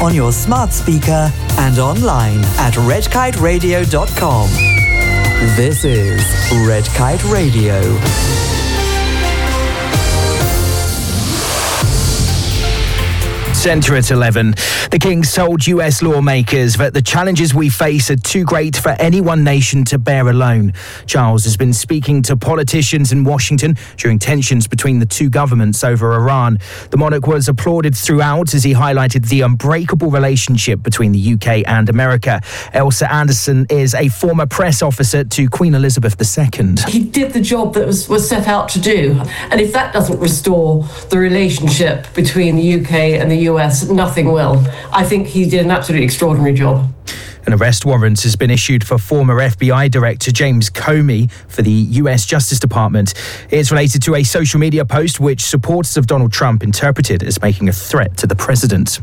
on your smart speaker and online at redkiteradio.com. This is Red Kite Radio. 11. The King told US lawmakers that the challenges we face are too great for any one nation to bear alone. Charles has been speaking to politicians in Washington during tensions between the two governments over Iran. The monarch was applauded throughout as he highlighted the unbreakable relationship between the UK and America. Elsa Anderson is a former press officer to Queen Elizabeth II. He did the job that was set out to do. And if that doesn't restore the relationship between the UK and the US, nothing will. I think he did an absolutely extraordinary job. An arrest warrant has been issued for former FBI Director James Comey for the US Justice Department. It's related to a social media post which supporters of Donald Trump interpreted as making a threat to the president.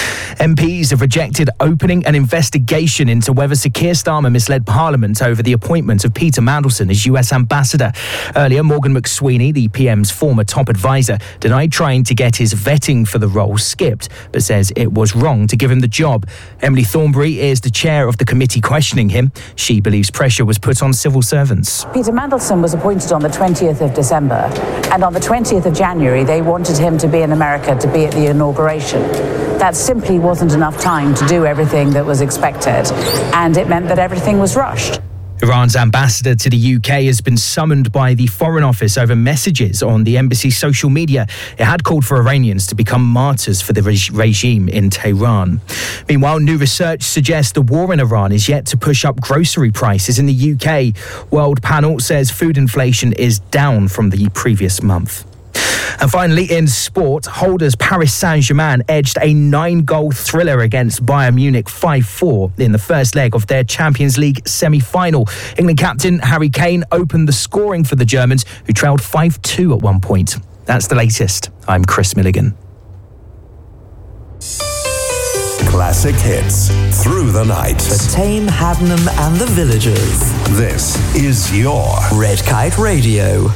MPs have rejected opening an investigation into whether Sir Keir Starmer misled Parliament over the appointment of Peter Mandelson as US ambassador. Earlier, Morgan McSweeney, the PM's former top advisor, denied trying to get his vetting for the role skipped, but says it was wrong to give him the job. Emily Thornberry is the chair of the committee questioning him. She believes pressure was put on civil servants. Peter Mandelson was appointed on the 20th of December, and on the 20th of January, they wanted him to be in America to be at the inauguration. That simply wasn't enough time to do everything that was expected, and it meant that everything was rushed. Iran's ambassador to the UK has been summoned by the Foreign Office over messages on the embassy's social media. It had called for Iranians to become martyrs for the regime in Tehran. Meanwhile, new research suggests the war in Iran is yet to push up grocery prices in the UK. World Panel says food inflation is down from the previous month. And finally, in sport, holders Paris Saint-Germain edged a 9-goal thriller against Bayern Munich 5-4 in the first leg of their Champions League semi-final. England captain Harry Kane opened the scoring for the Germans, who trailed 5-2 at one point. That's the latest. I'm Chris Milligan. Classic hits through the night. The Tame, Haddenham and the Villagers. This is your Red Kite Radio.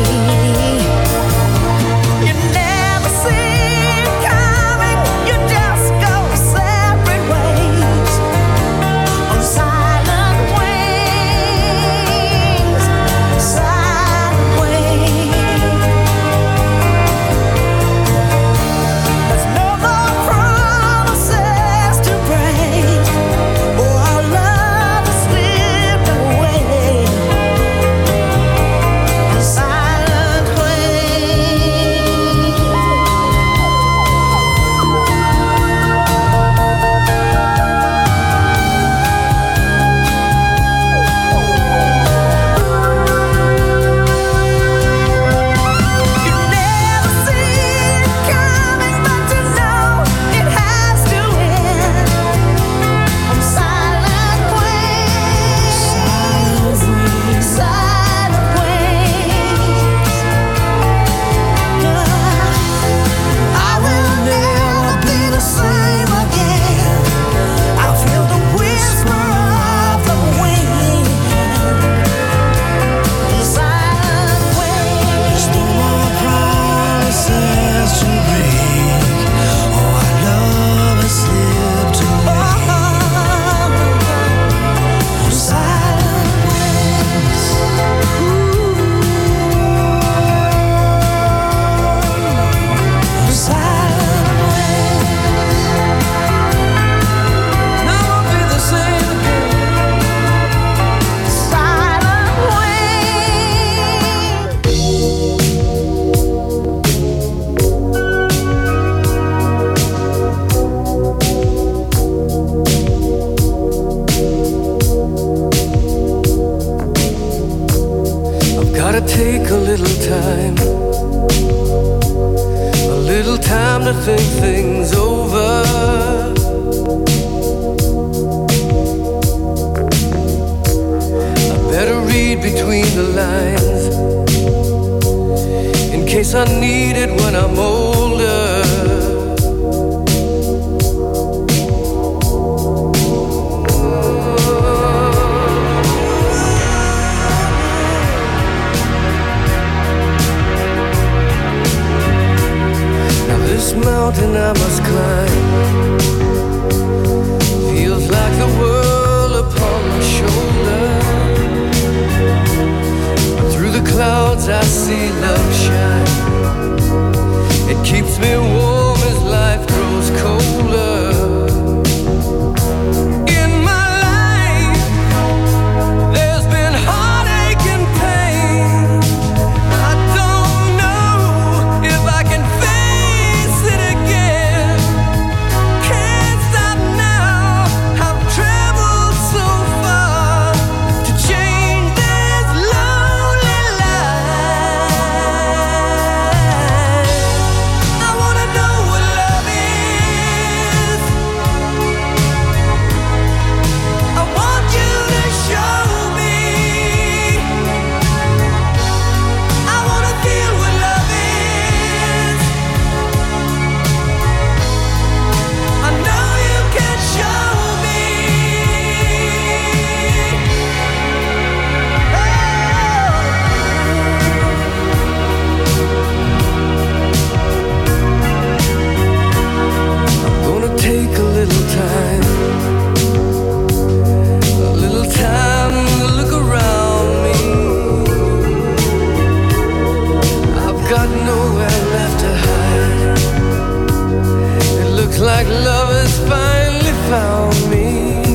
You never see it coming, you don't. think things over. I better read between the lines in case I need it when I'm older. Mountain I must climb feels like the world upon my shoulder. Through the clouds I see love shine. It keeps me warm as life grows colder. In my life there's been heartache and pain. I don't know if I can like love has finally found me.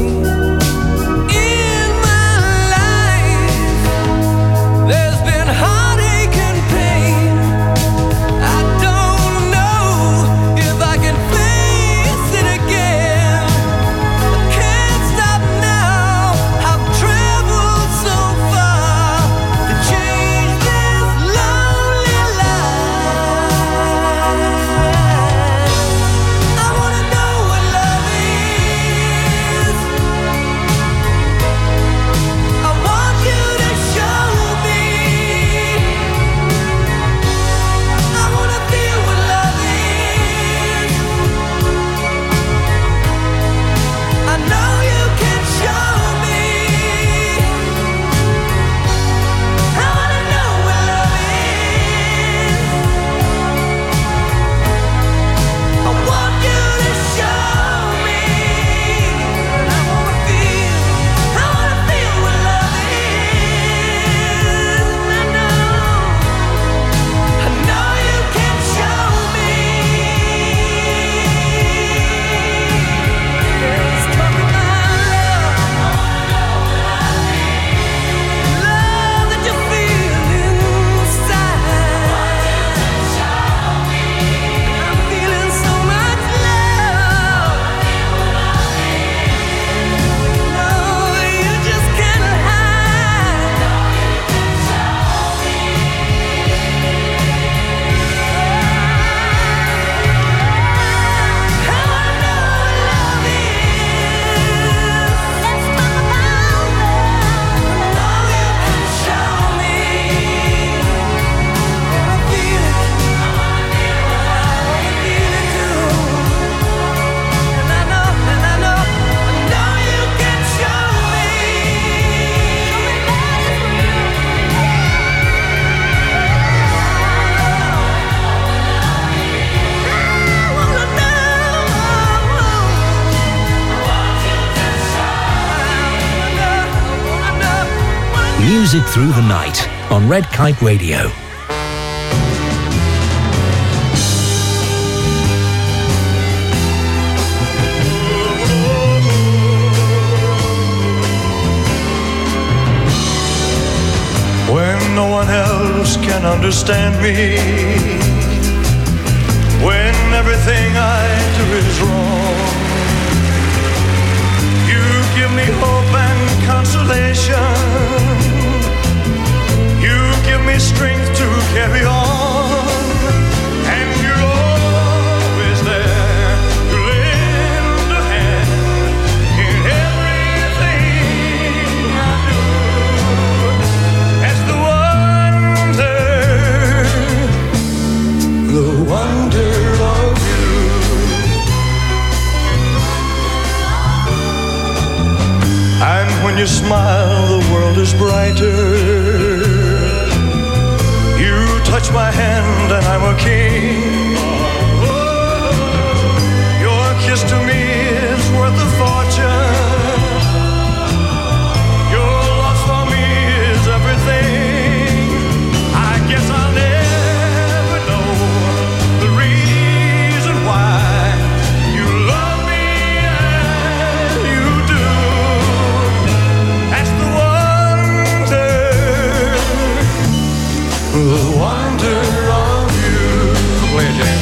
In my life there's been heartache and pain. I don't know if I can face it again. I can't stop now. I've traveled so far to change this lonely life. Music Through the Night on Red Kite Radio. When no one else can understand me, when everything I do is wrong, you give me hope and consolation. Give me strength to carry on, and you're always there. When you smile, the world is brighter. You touch my hand and I'm a king. Your kiss to me is worth a fortune. Your love for me is everything. I guess I'll never know the reason why you love me as you do. That's the wonder of you. Play it, James.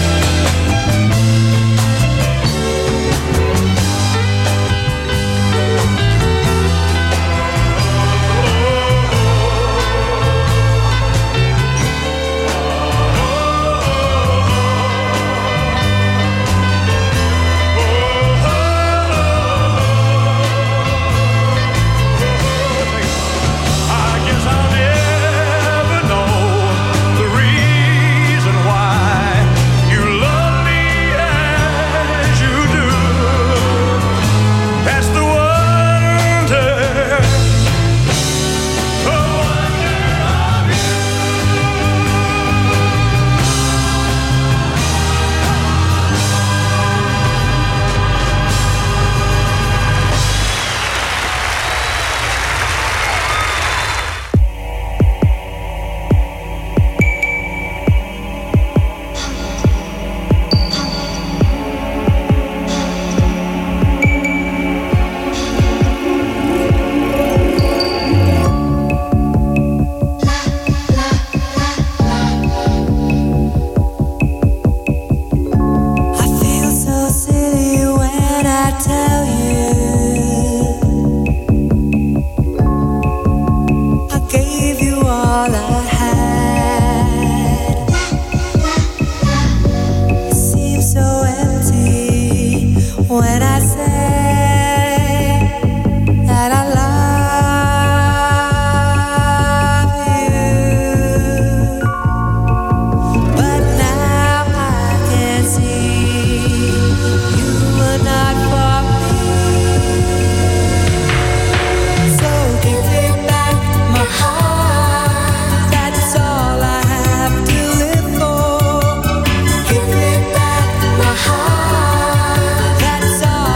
That's all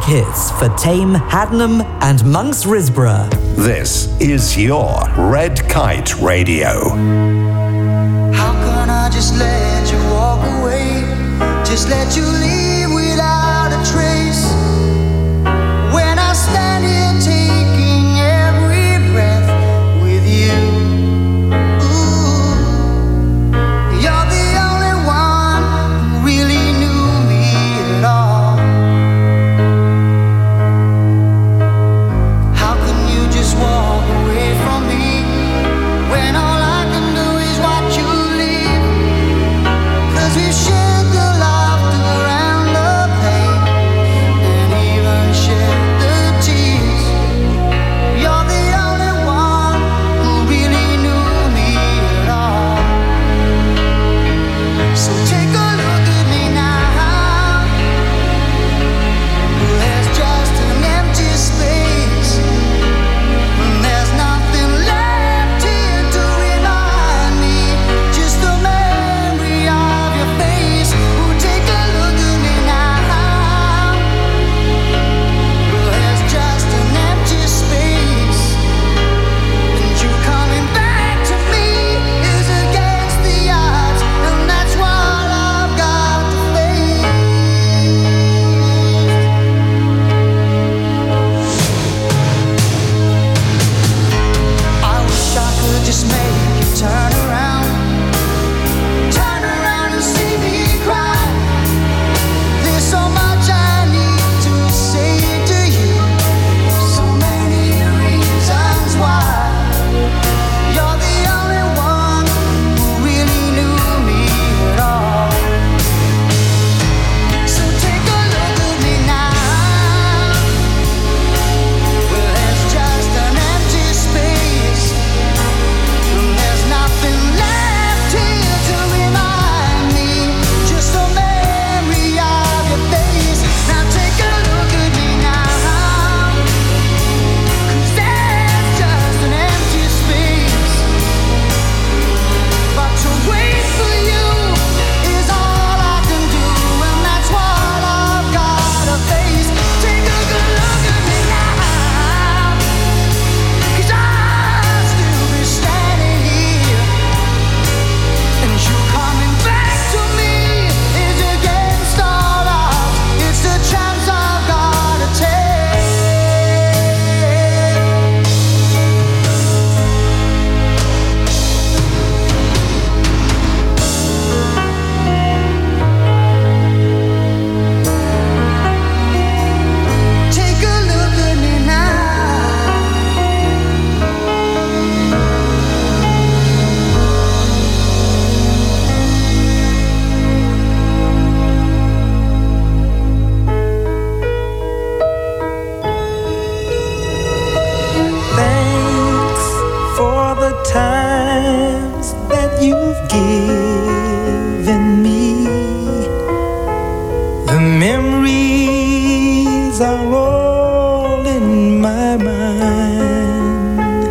hits for Tame, Haddenham and Monks Risborough. This is your Red Kite Radio. How can I just let you walk away? Just let you leave without a trace. When I stand here taking every breath with you. Ooh, you're the only one who really knew me at all. How can you just walk away from me when all I can do is watch you leave? 'Cause we've shared the laughter and the pain, and even shared the tears. You're the only one who really knew me at all. So take a look at me now. There's just an empty space, and there's nothing left here to remind me. Just the memory of your face. Oh, take a look at me now. There's just an empty space, and you coming back to me is against the odds, and that's what I've got to face. I wish I could just make you turn around and see me cry. There's so much I need to say to you, so many reasons why. You're the only one who really knew me at all. So take a look at me now. Well, there's just an empty space, and there's nothing left here to remind me. Just a memory of your face. Now take a look at me now. 'Cause there's just an empty space. But to wait for you is all I can do, and that's what I've gotta face. Take a good look at me now. 'Cause I'll still be standing here, and you coming back to me is against all odds. It's the chance I've gotta take. Take a look at me now. Thanks for the times that you've given me. The memories are all in my mind.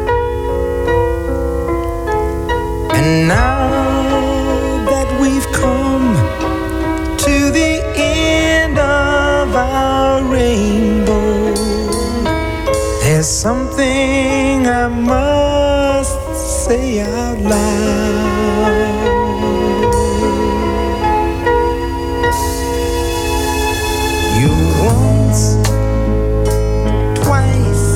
And now that we've come to the end of our rainbow, there's something I must say out loud. You once, twice,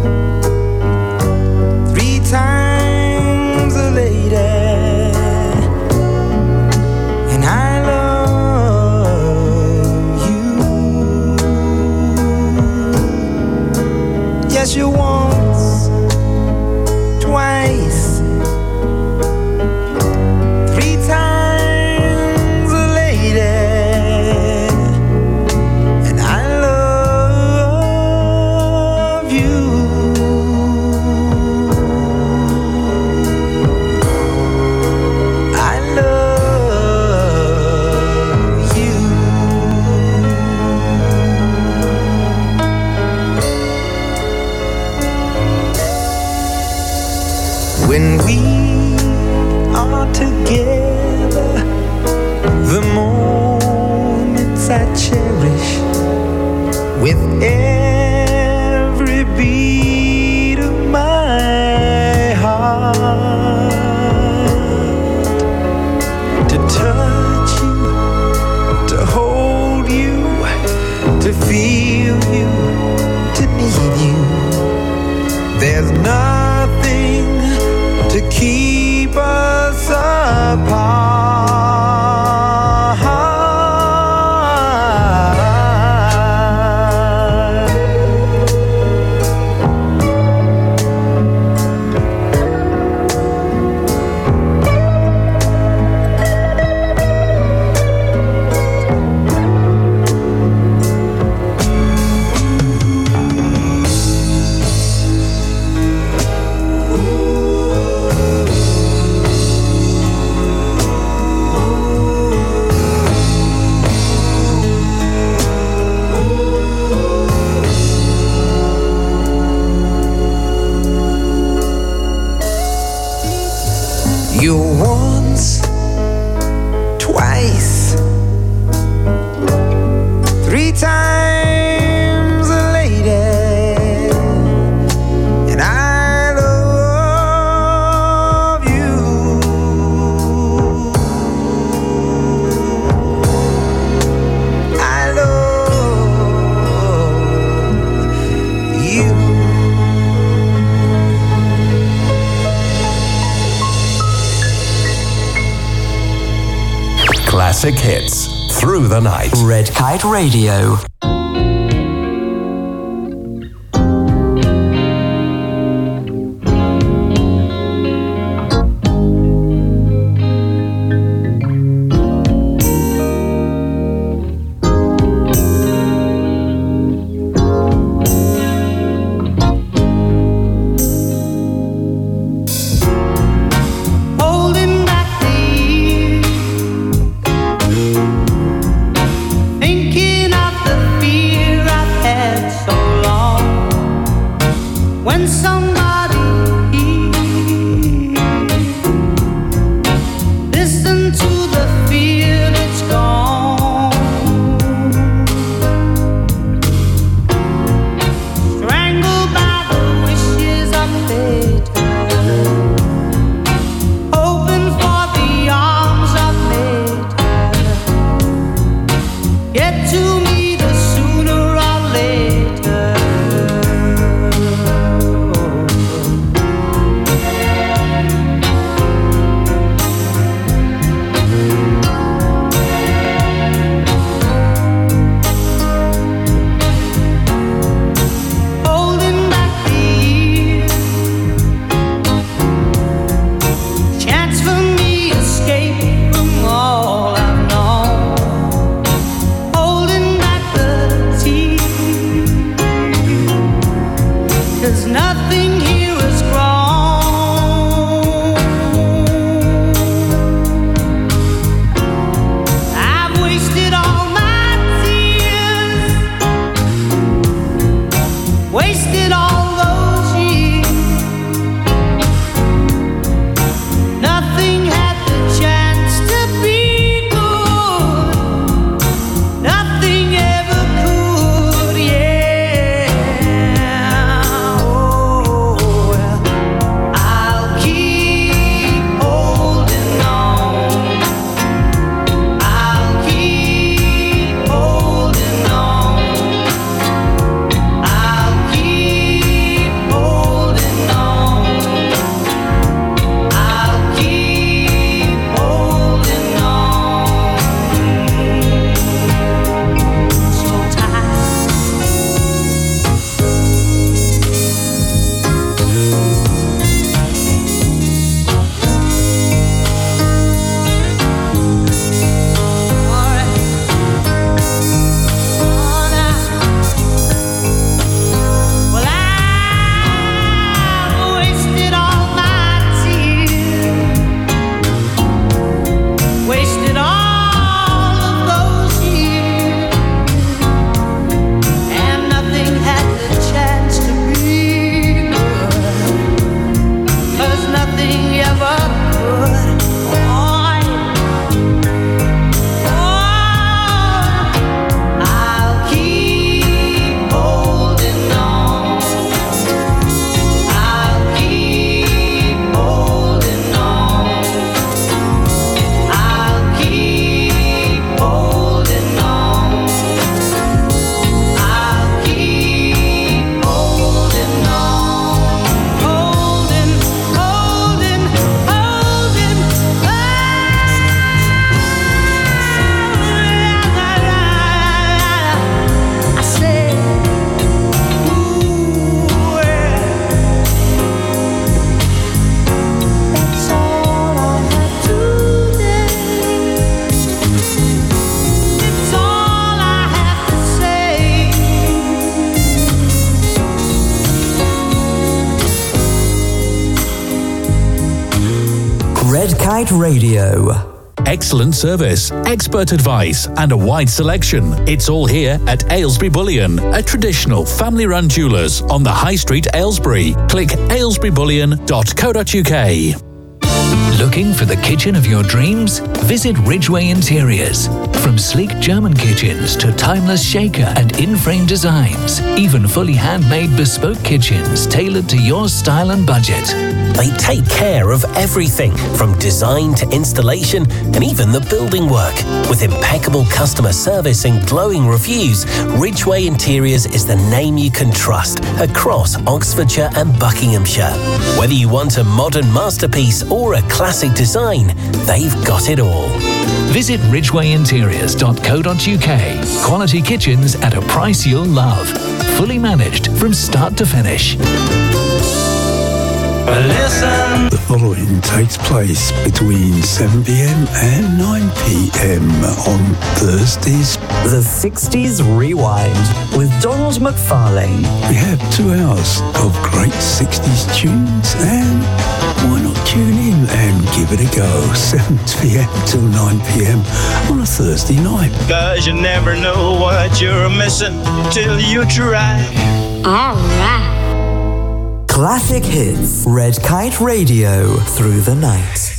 3 times a lady, and I love you. Yes, you once, twice, 3 times a lady, and I love you. I love you. When we are together, the moments I cherish with every beat of my heart, to touch you, to hold you, to feel you, to need you. There's nothing to keep us apart. You're once, twice, three times a lady, and I love you. I love you. Classic hits through the night. Red Kite Radio. Holding back the years, thinking of the fear I've had so long. When somebody listen to the fear that's gone, strangled by the wishes of fate, open for the arms of nature. Get to me the sooner or later. Holding back the years, chance for me escape from all I've known. Holding back the tears, 'cause nothing here is grown. I've wasted all my tears, wasted all those years. Nothing had the chance to be good. Nothing ever could, yeah. Oh. Kite Radio. Excellent service, expert advice, and a wide selection. It's all here at Aylesbury Bullion, a traditional family-run jewellers on the High Street, Aylesbury. Click aylesburybullion.co.uk. Looking for the kitchen of your dreams? Visit Ridgeway Interiors. From sleek German kitchens to timeless shaker and in-frame designs, even fully handmade bespoke kitchens tailored to your style and budget. They take care of everything from design to installation and even the building work. With impeccable customer service and glowing reviews, Ridgeway Interiors is the name you can trust across Oxfordshire and Buckinghamshire. Whether you want a modern masterpiece or a classic design, they've got it all. Visit ridgwayinteriors.co.uk. Quality kitchens at a price you'll love. Fully managed from start to finish. Listen. The following takes place between 7 p.m. and 9 p.m. on Thursdays. The 60s Rewind with Donald McFarlane. We have 2 hours of great 60s tunes, and why not tune in and give it a go? 7 p.m. till 9 p.m. on a Thursday night. 'Cause you never know what you're missing till you try. All right. Classic hits. Red Kite Radio through the night.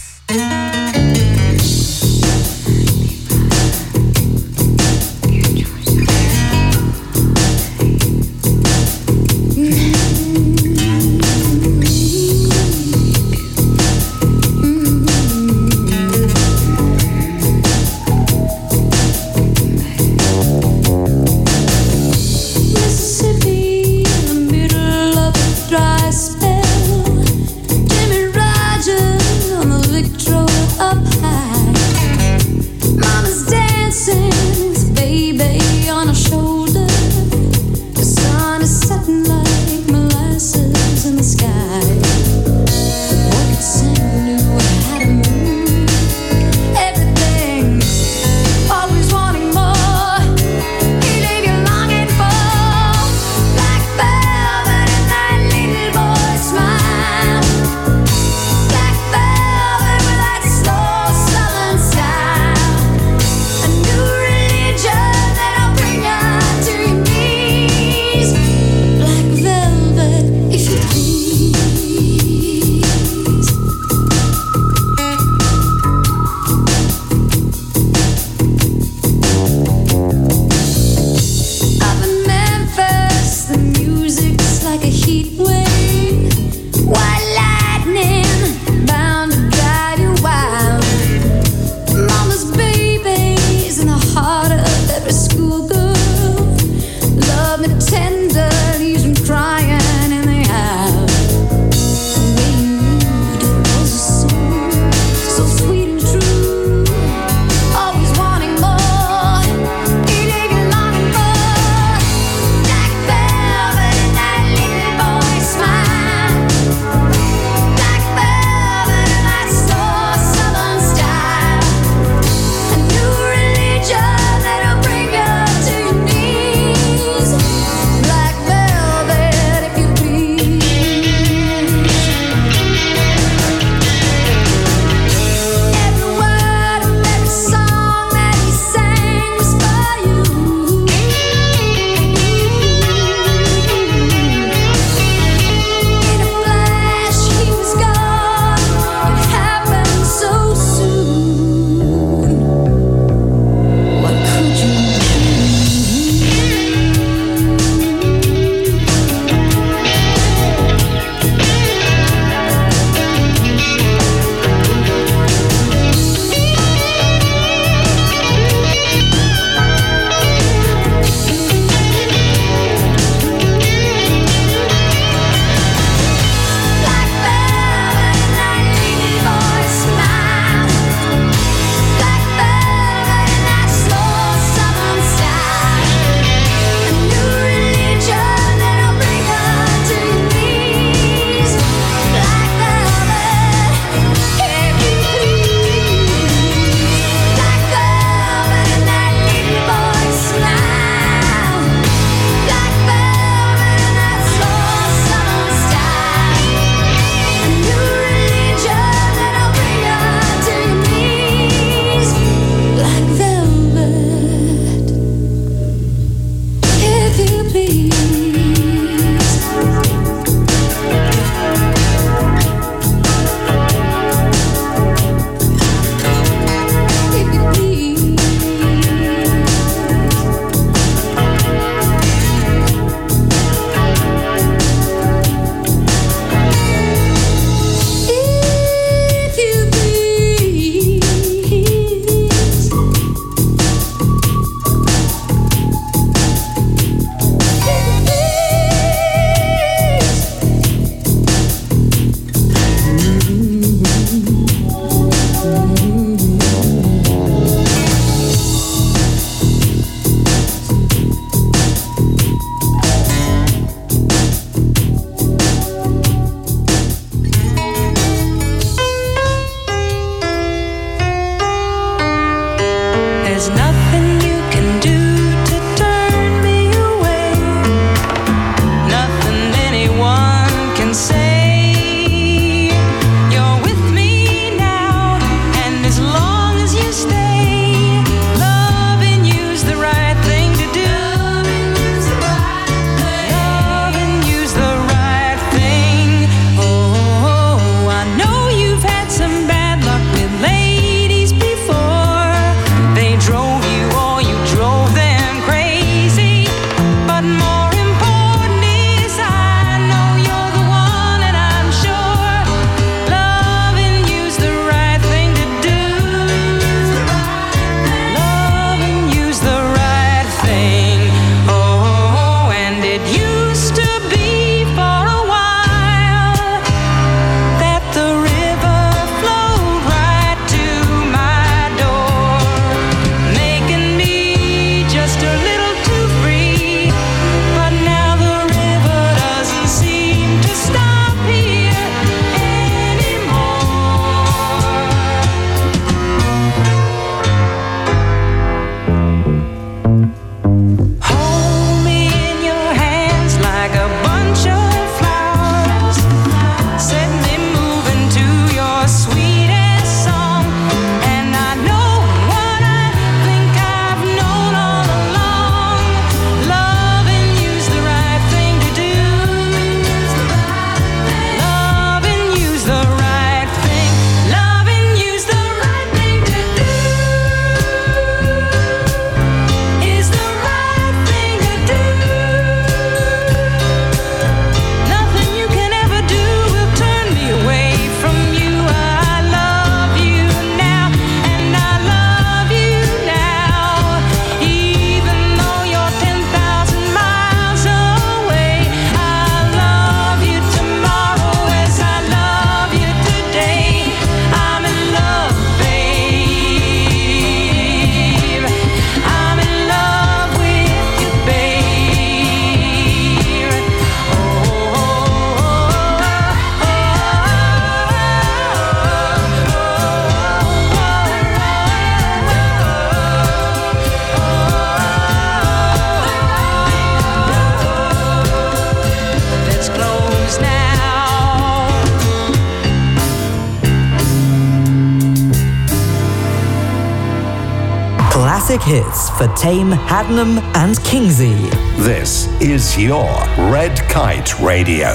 classic hits for Tame, Haddenham and Kingsey. This is your Red Kite Radio.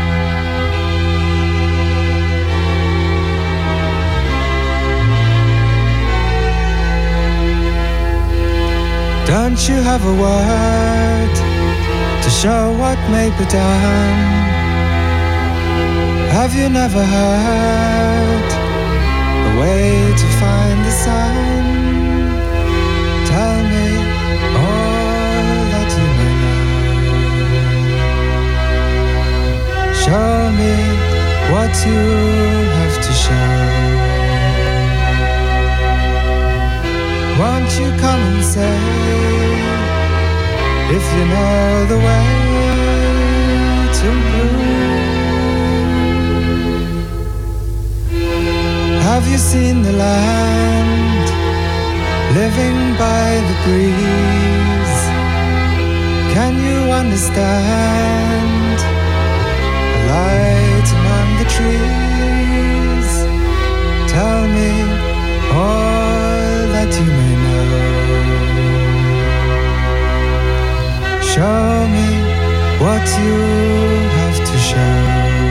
Don't you have a word to show what may be done? Have you never heard a way to find the sun? Tell me all that you may know. Show me what you have to show. Won't you come and say if you know the way to blue? Have you seen the land living by the breeze? Can you understand a light among the trees? Tell me all that you may know. Show me what you have to show.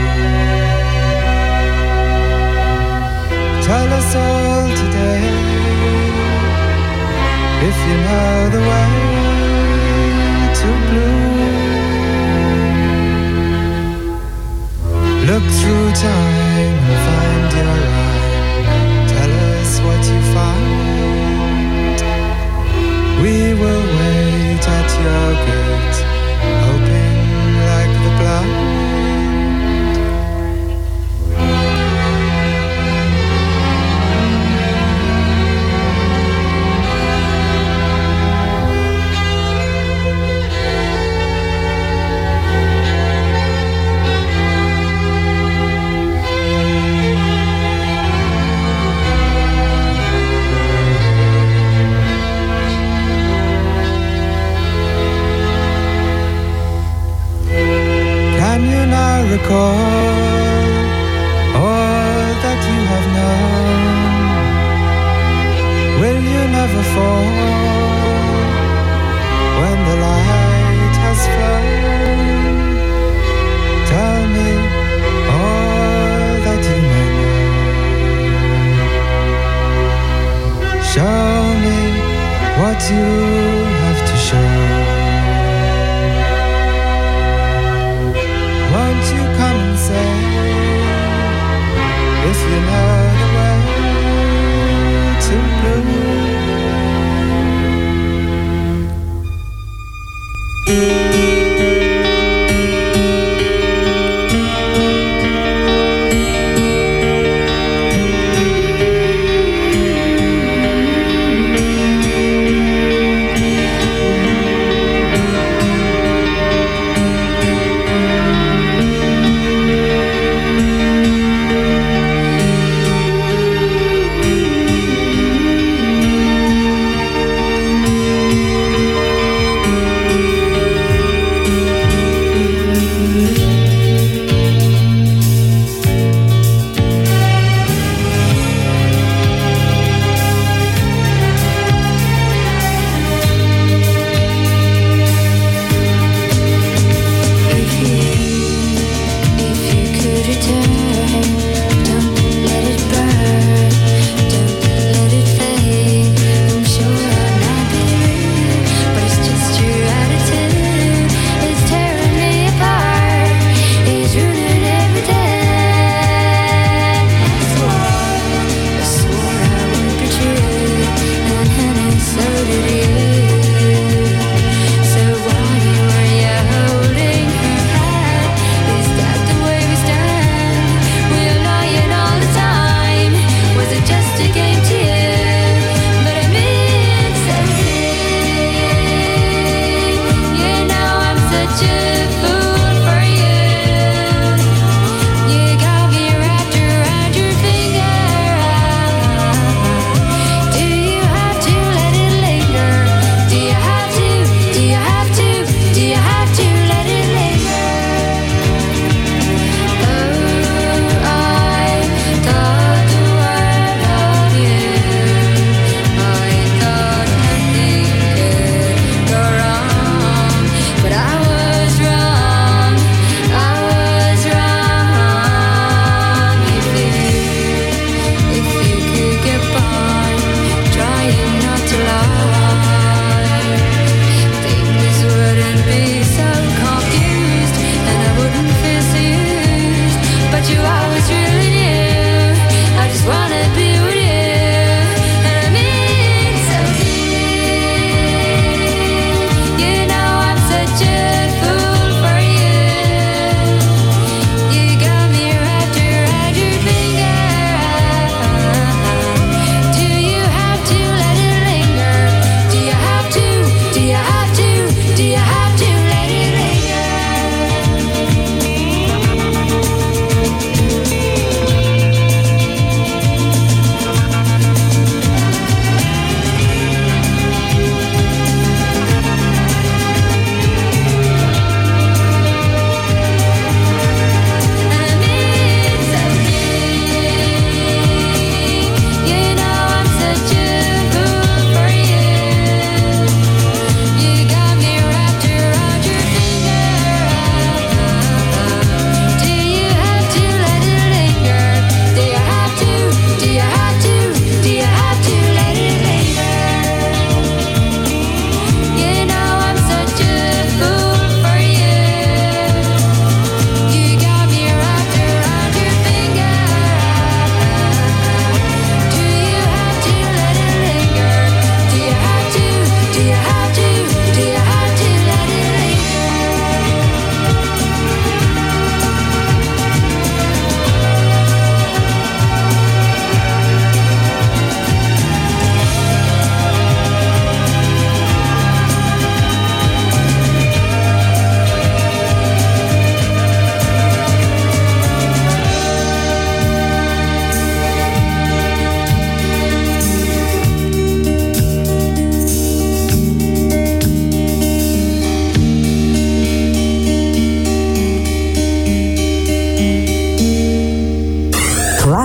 Tell us all today if you know the way to blue. Look through time and find your eye. Tell us what you find. We will wait at your gate, hoping like the blind. Recall all that you have known. Will you never fall when the light has flown? Tell me all that you may know. Show me what you have to show. Won't you come and say if you know the way to blue?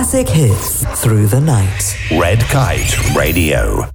Classic hits through the night. Red Kite Radio.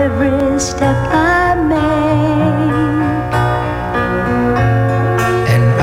step I make, and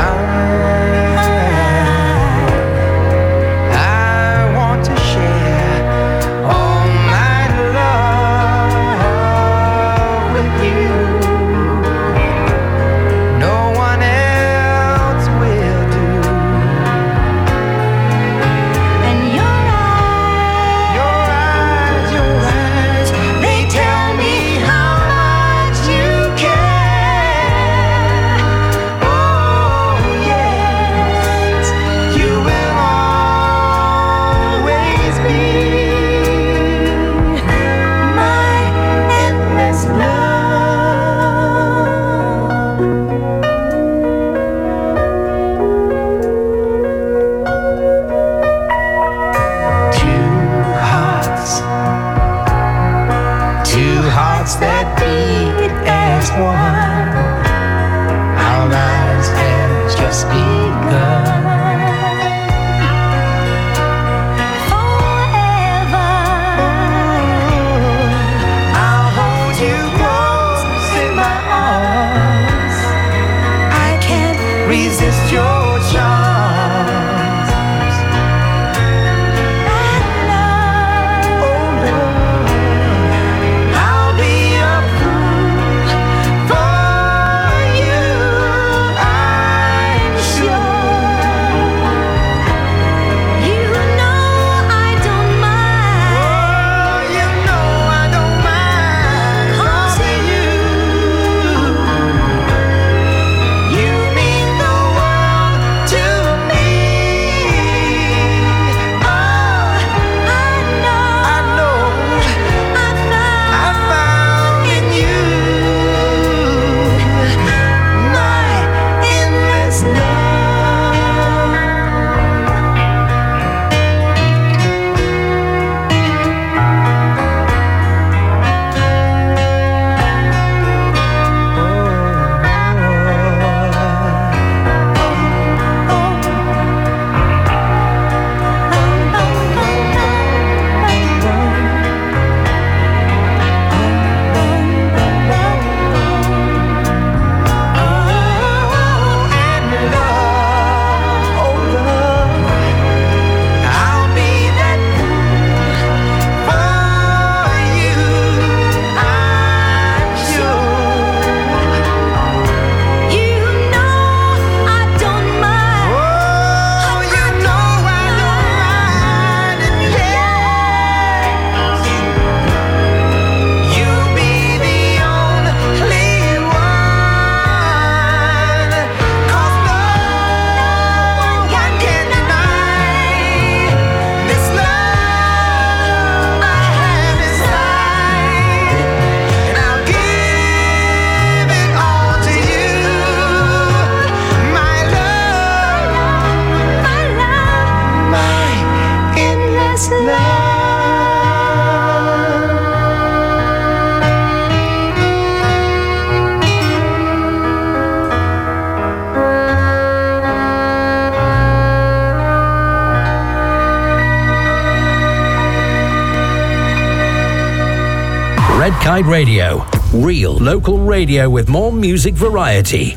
Kite Radio. Real local radio with more music variety.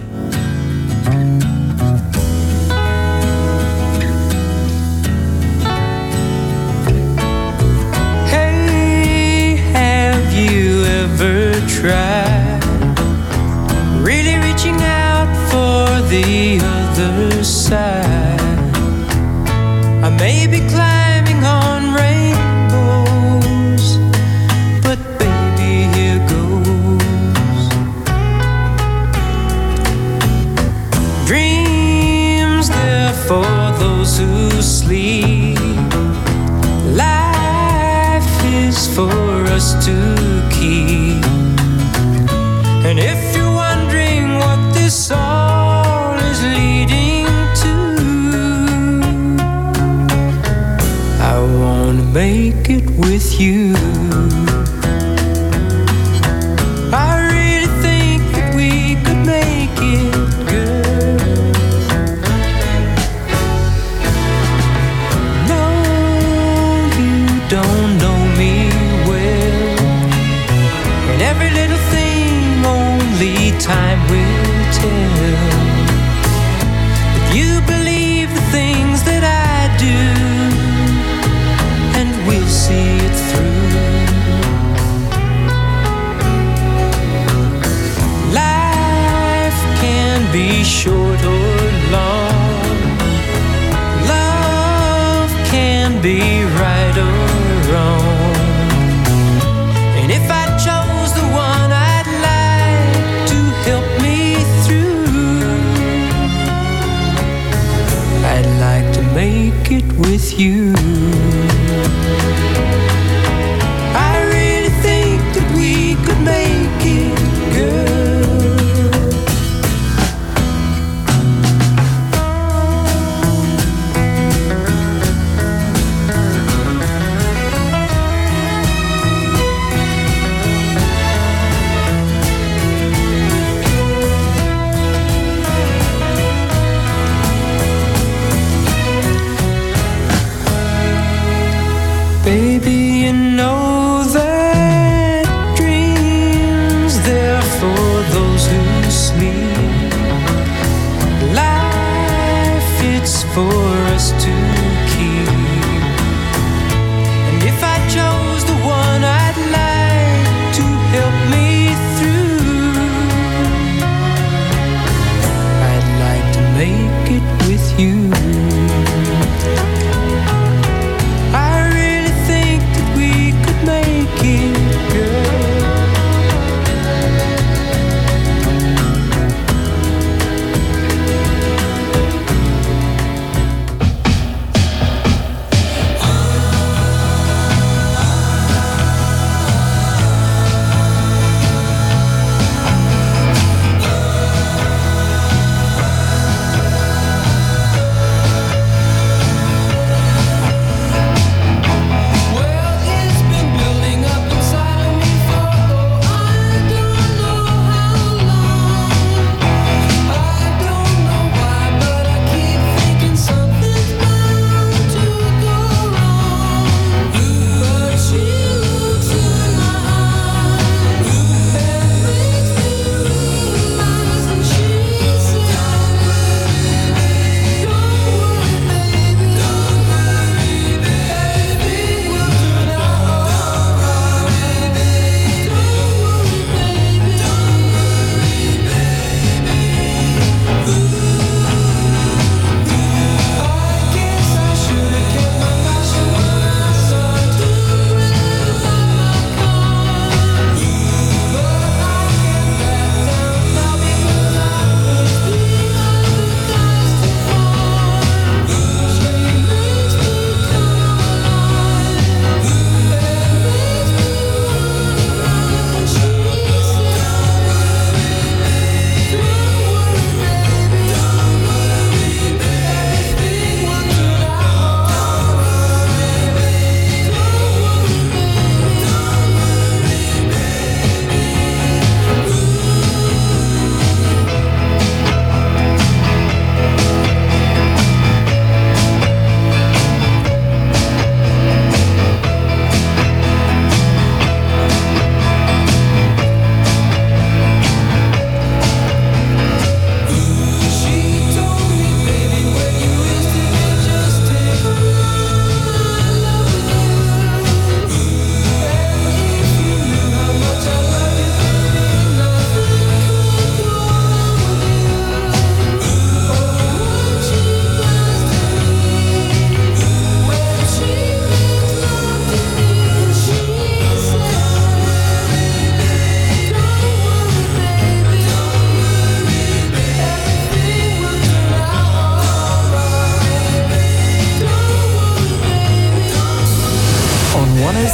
Hey, have you ever tried really reaching out for the other side? I may be climbing on rainbows, but baby, here goes. Dreams, they're for those who sleep. Life is for us to keep. And if you're wondering what this all is leading to, I wanna make it with you. I really think that we could make it, girl. No, you don't know me well, and every little thing only time will tell. If you believe the things that I do, and we'll see it through. Life can be short or long. Love can be right or wrong. And if I chose the one I'd like to help me through, I'd like to make it with you. I really think that we could make it, girl. Baby, you know that dreams, they're for those who sleep. Life, it's for us to keep. And if I chose the one I'd like to help me through, I'd like to make it with you. Make it, girl.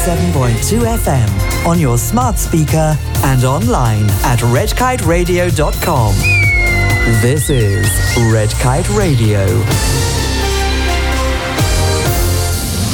107.2 FM on your smart speaker and online at redkiteradio.com. This is Red Kite Radio.